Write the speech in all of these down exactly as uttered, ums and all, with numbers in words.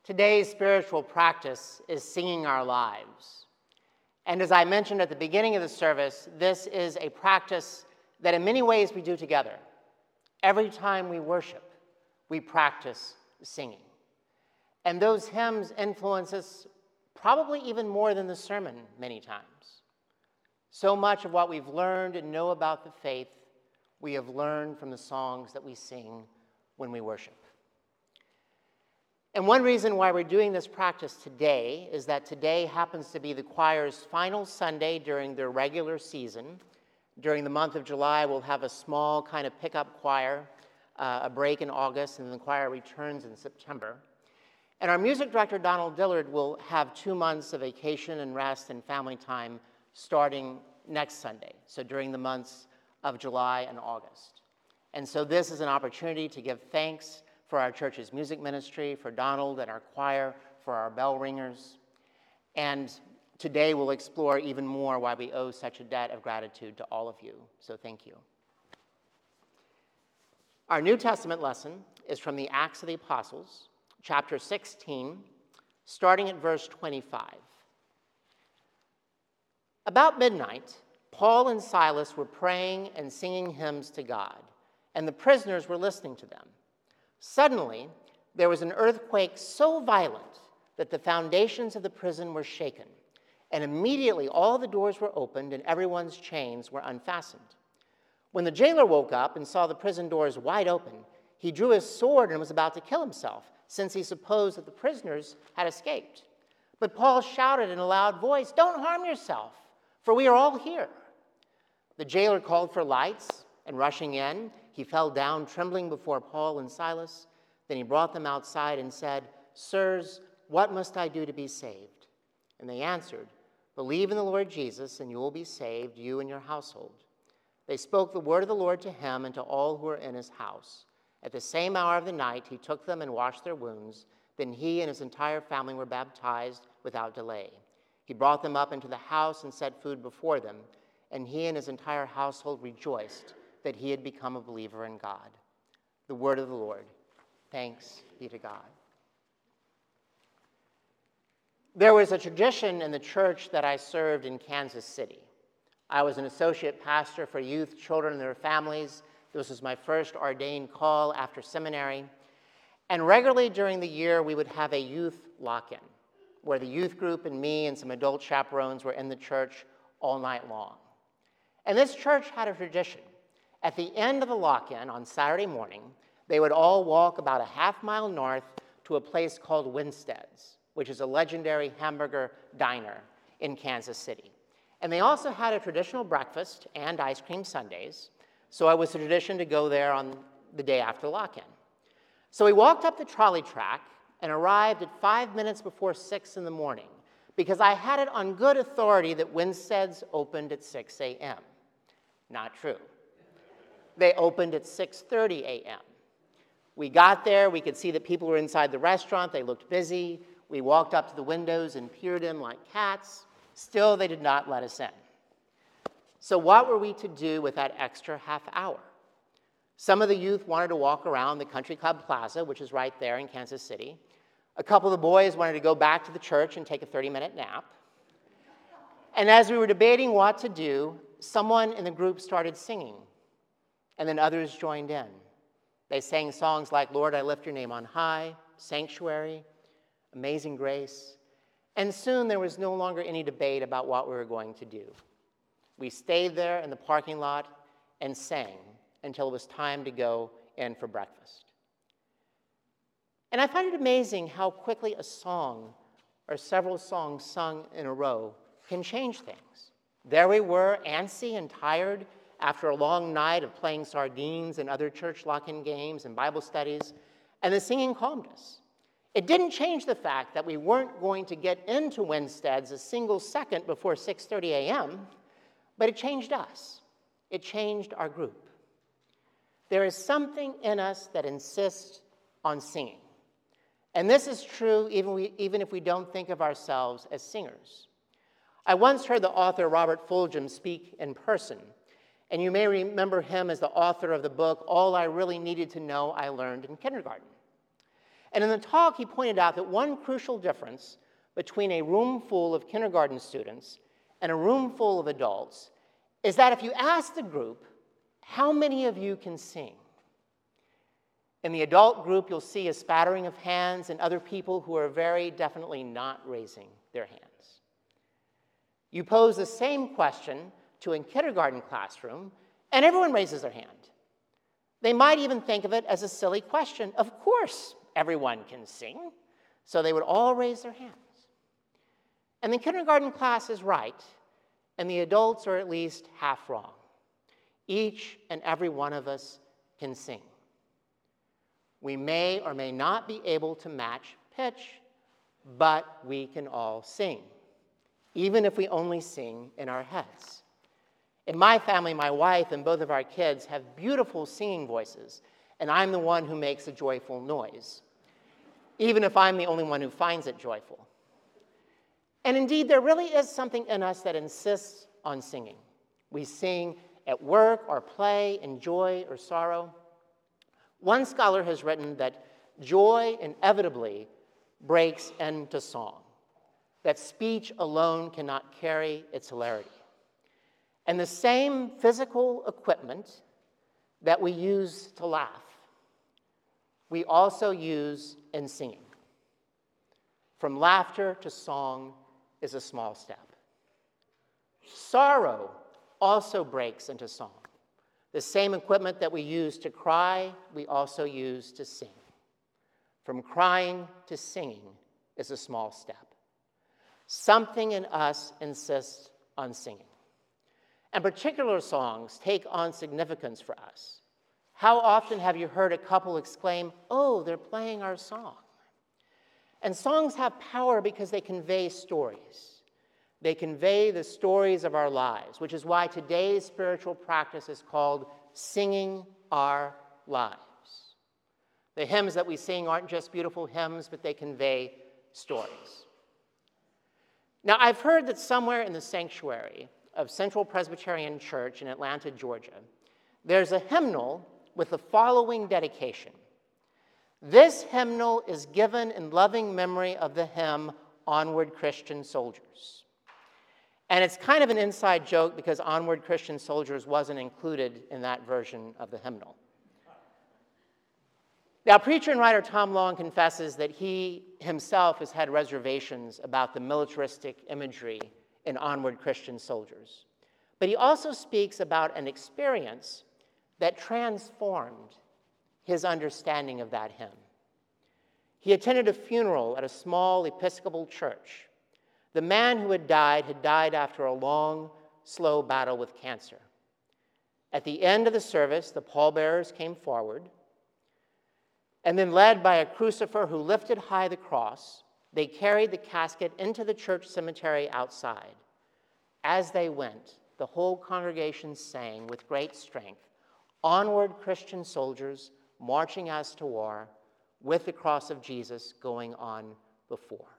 Today's spiritual practice is singing our lives. And as I mentioned at the beginning of the service, this is a practice that in many ways we do together. Every time we worship, we practice singing. And those hymns influence us probably even more than the sermon many times. So much of what we've learned and know about the faith, we have learned from the songs that we sing when we worship. And one reason why we're doing this practice today is that today happens to be the choir's final Sunday during their regular season. During the month of July, we'll have a small kind of pickup choir, uh, a break in August, and then the choir returns in September. And our music director, Donald Dillard, will have two months of vacation and rest and family time starting next Sunday, so during the months of July and August. And so this is an opportunity to give thanks for our church's music ministry, for Donald and our choir, for our bell ringers. And today we'll explore even more why we owe such a debt of gratitude to all of you. So thank you. Our New Testament lesson is from the Acts of the Apostles, chapter sixteen, starting at verse twenty-five. About midnight, Paul and Silas were praying and singing hymns to God, and the prisoners were listening to them. Suddenly, there was an earthquake so violent that the foundations of the prison were shaken, and immediately all the doors were opened and everyone's chains were unfastened. When the jailer woke up and saw the prison doors wide open, he drew his sword and was about to kill himself, since he supposed that the prisoners had escaped. But Paul shouted in a loud voice, "Don't harm yourself, for we are all here." The jailer called for lights, and rushing in, he fell down trembling before Paul and Silas. Then he brought them outside and said, "Sirs, what must I do to be saved?" And they answered, "Believe in the Lord Jesus, and you will be saved, you and your household." They spoke the word of the Lord to him and to all who were in his house. At the same hour of the night, he took them and washed their wounds. Then he and his entire family were baptized without delay. He brought them up into the house and set food before them, and he and his entire household rejoiced that he had become a believer in God. The word of the Lord. Thanks be to God. There was a tradition in the church that I served in Kansas City. I was an associate pastor for youth, children, and their families. This was my first ordained call after seminary. And regularly during the year, we would have a youth lock-in, where the youth group and me and some adult chaperones were in the church all night long. And this church had a tradition. At the end of the lock-in on Saturday morning, they would all walk about a half mile north to a place called Winstead's, which is a legendary hamburger diner in Kansas City. And they also had a traditional breakfast and ice cream sundaes, so it was a tradition to go there on the day after lock-in. So we walked up the trolley track and arrived at five minutes before six in the morning, because I had it on good authority that Winstead's opened at six a.m. Not true. They opened at six thirty a.m. We got there, we could see that people were inside the restaurant, they looked busy. We walked up to the windows and peered in like cats. Still, they did not let us in. So what were we to do with that extra half hour? Some of the youth wanted to walk around the Country Club Plaza, which is right there in Kansas City. A couple of the boys wanted to go back to the church and take a thirty-minute nap. And as we were debating what to do, someone in the group started singing, and then others joined in. They sang songs like "Lord, I Lift Your Name on High," "Sanctuary," "Amazing Grace," and soon there was no longer any debate about what we were going to do. We stayed there in the parking lot and sang until it was time to go in for breakfast. And I find it amazing how quickly a song or several songs sung in a row can change things. There we were, antsy and tired after a long night of playing sardines and other church lock-in games and Bible studies, and the singing calmed us. It didn't change the fact that we weren't going to get into Winstead's a single second before six thirty a.m., but it changed us. It changed our group. There is something in us that insists on singing. And this is true even, we, even if we don't think of ourselves as singers. I once heard the author Robert Fulghum speak in person, and you may remember him as the author of the book, All I Really Needed to Know I Learned in Kindergarten. And in the talk, he pointed out that one crucial difference between a room full of kindergarten students and a room full of adults is that if you ask the group, how many of you can sing? In the adult group, you'll see a spattering of hands and other people who are very definitely not raising their hands. You pose the same question to a kindergarten classroom, and everyone raises their hand. They might even think of it as a silly question. Of course, everyone can sing. So they would all raise their hands. And the kindergarten class is right, and the adults are at least half wrong. Each and every one of us can sing. We may or may not be able to match pitch, but we can all sing, even if we only sing in our heads. In my family, my wife and both of our kids have beautiful singing voices, and I'm the one who makes a joyful noise, even if I'm the only one who finds it joyful. And indeed, there really is something in us that insists on singing. We sing at work or play, in joy or sorrow. One scholar has written that joy inevitably breaks into song, that speech alone cannot carry its hilarity. And the same physical equipment that we use to laugh, we also use in singing. From laughter to song is a small step. Sorrow also breaks into song. The same equipment that we use to cry, we also use to sing. From crying to singing is a small step. Something in us insists on singing. And particular songs take on significance for us. How often have you heard a couple exclaim, "Oh, they're playing our song"? And songs have power because they convey stories. They convey the stories of our lives, which is why today's spiritual practice is called Singing Our Lives. The hymns that we sing aren't just beautiful hymns, but they convey stories. Now, I've heard that somewhere in the sanctuary of Central Presbyterian Church in Atlanta, Georgia, there's a hymnal with the following dedication. This hymnal is given in loving memory of the hymn, Onward Christian Soldiers. And it's kind of an inside joke because Onward Christian Soldiers wasn't included in that version of the hymnal. Now, preacher and writer Tom Long confesses that he himself has had reservations about the militaristic imagery in Onward Christian Soldiers. But he also speaks about an experience that transformed his understanding of that hymn. He attended a funeral at a small Episcopal church. The man who had died had died after a long, slow battle with cancer. At the end of the service, the pallbearers came forward, and then led by a crucifer who lifted high the cross, they carried the casket into the church cemetery outside. As they went, the whole congregation sang with great strength, "Onward, Christian soldiers, marching as to war, with the cross of Jesus going on before."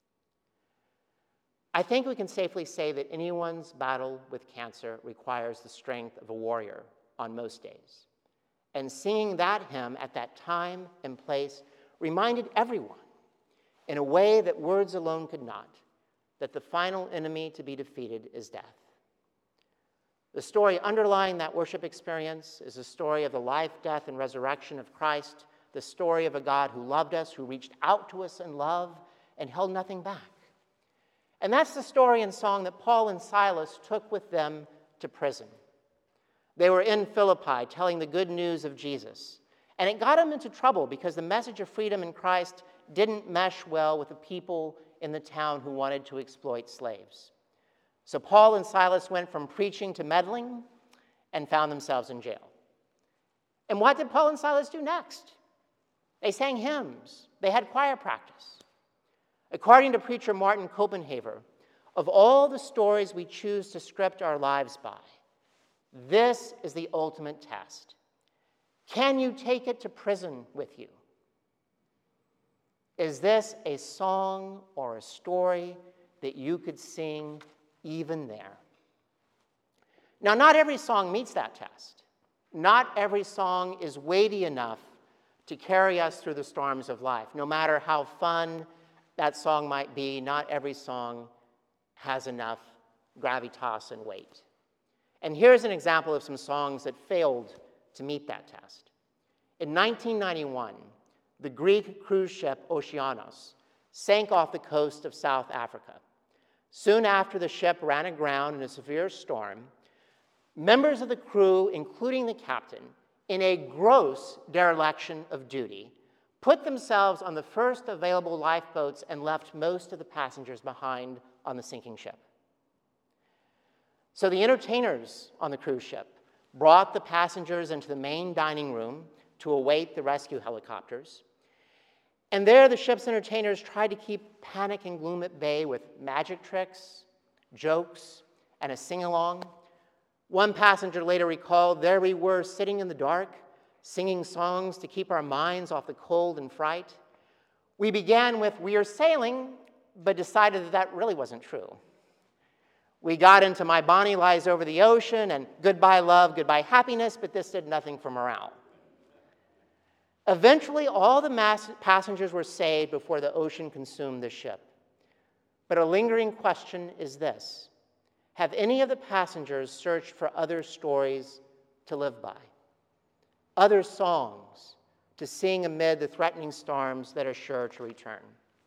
I think we can safely say that anyone's battle with cancer requires the strength of a warrior on most days. And singing that hymn at that time and place reminded everyone, in a way that words alone could not, that the final enemy to be defeated is death. The story underlying that worship experience is the story of the life, death, and resurrection of Christ, the story of a God who loved us, who reached out to us in love and held nothing back. And that's the story and song that Paul and Silas took with them to prison. They were in Philippi telling the good news of Jesus. And it got them into trouble because the message of freedom in Christ didn't mesh well with the people in the town who wanted to exploit slaves. So Paul and Silas went from preaching to meddling and found themselves in jail. And what did Paul and Silas do next? They sang hymns. They had choir practice. According to preacher Martin Copenhaver, of all the stories we choose to script our lives by, this is the ultimate test. Can you take it to prison with you? Is this a song or a story that you could sing even there? Now, not every song meets that test. Not every song is weighty enough to carry us through the storms of life. No matter how fun that song might be, not every song has enough gravitas and weight. And here's an example of some songs that failed to meet that test. In nineteen ninety-one, the Greek cruise ship Oceanos sank off the coast of South Africa. Soon after the ship ran aground in a severe storm, members of the crew, including the captain, in a gross dereliction of duty, put themselves on the first available lifeboats and left most of the passengers behind on the sinking ship. So the entertainers on the cruise ship brought the passengers into the main dining room to await the rescue helicopters. And there, the ship's entertainers tried to keep panic and gloom at bay with magic tricks, jokes, and a sing-along. One passenger later recalled, "There we were sitting in the dark, singing songs to keep our minds off the cold and fright. We began with, 'We are sailing,' but decided that that really wasn't true. We got into 'My Bonnie Lies Over the Ocean' and 'Goodbye Love, Goodbye Happiness,' but this did nothing for morale." Eventually, all the mass passengers were saved before the ocean consumed the ship. But a lingering question is this: have any of the passengers searched for other stories to live by, other songs to sing amid the threatening storms that are sure to return?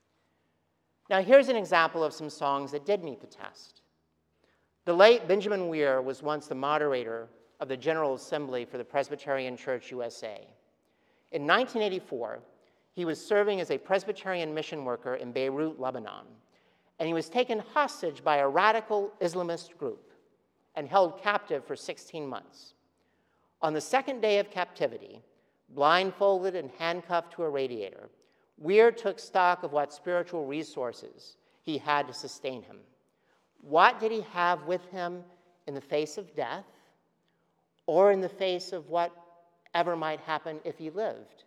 Now, here's an example of some songs that did meet the test. The late Benjamin Weir was once the moderator of the General Assembly for the Presbyterian Church U S A. In nineteen eighty-four, he was serving as a Presbyterian mission worker in Beirut, Lebanon, and he was taken hostage by a radical Islamist group and held captive for sixteen months. On the second day of captivity, blindfolded and handcuffed to a radiator, Weir took stock of what spiritual resources he had to sustain him. What did he have with him in the face of death, or in the face of whatever might happen if he lived?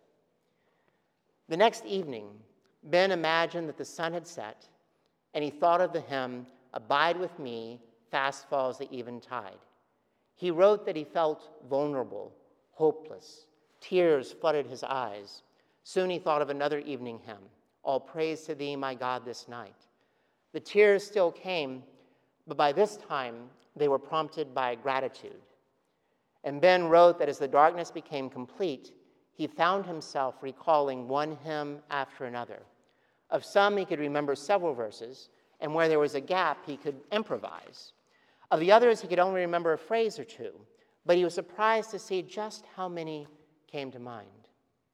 The next evening, Ben imagined that the sun had set, and he thought of the hymn, "Abide with me, fast falls the eventide." He wrote that he felt vulnerable, hopeless. Tears flooded his eyes. Soon he thought of another evening hymn, "All praise to thee, my God, this night." The tears still came, but by this time, they were prompted by gratitude. And Ben wrote that as the darkness became complete, he found himself recalling one hymn after another. Of some, he could remember several verses, and where there was a gap, he could improvise. Of the others, he could only remember a phrase or two, but he was surprised to see just how many came to mind.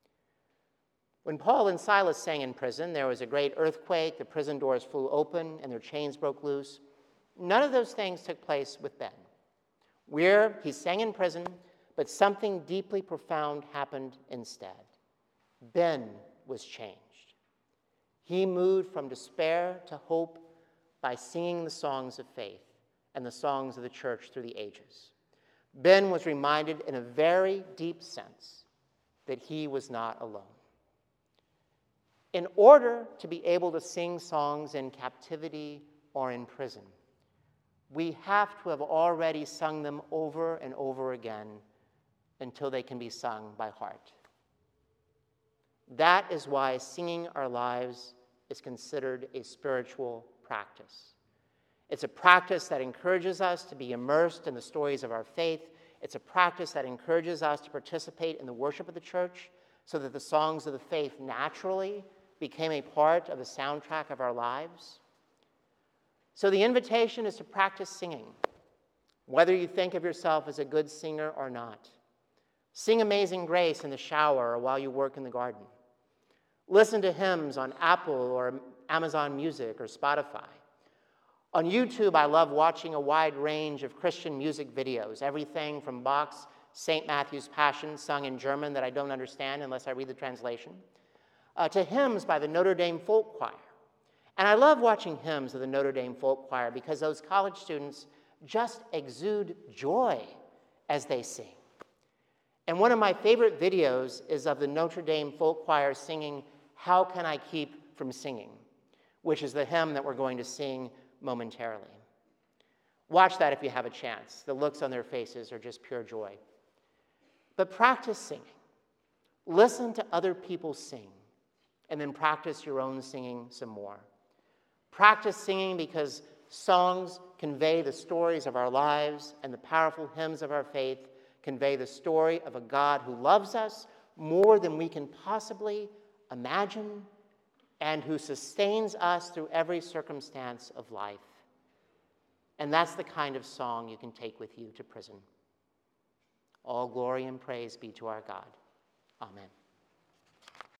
When Paul and Silas sang in prison, there was a great earthquake, the prison doors flew open, and their chains broke loose. None of those things took place with Ben. Weir, he sang in prison, but something deeply profound happened instead. Ben was changed. He moved from despair to hope by singing the songs of faith and the songs of the church through the ages. Ben was reminded in a very deep sense that he was not alone. In order to be able to sing songs in captivity or in prison, we have to have already sung them over and over again until they can be sung by heart. That is why singing our lives is considered a spiritual practice. It's a practice that encourages us to be immersed in the stories of our faith. It's a practice that encourages us to participate in the worship of the church so that the songs of the faith naturally became a part of the soundtrack of our lives. So the invitation is to practice singing, whether you think of yourself as a good singer or not. Sing Amazing Grace in the shower or while you work in the garden. Listen to hymns on Apple or Amazon Music or Spotify. On YouTube, I love watching a wide range of Christian music videos, everything from Bach's Saint Matthew's Passion, sung in German that I don't understand unless I read the translation, uh, to hymns by the Notre Dame Folk Choir. And I love watching hymns of the Notre Dame Folk Choir because those college students just exude joy as they sing. And one of my favorite videos is of the Notre Dame Folk Choir singing "How Can I Keep From Singing," which is the hymn that we're going to sing momentarily. Watch that if you have a chance. The looks on their faces are just pure joy. But practice singing. Listen to other people sing, and then practice your own singing some more. Practice singing because songs convey the stories of our lives, and the powerful hymns of our faith convey the story of a God who loves us more than we can possibly imagine, and who sustains us through every circumstance of life. And that's the kind of song you can take with you to prison. All glory and praise be to our God. Amen.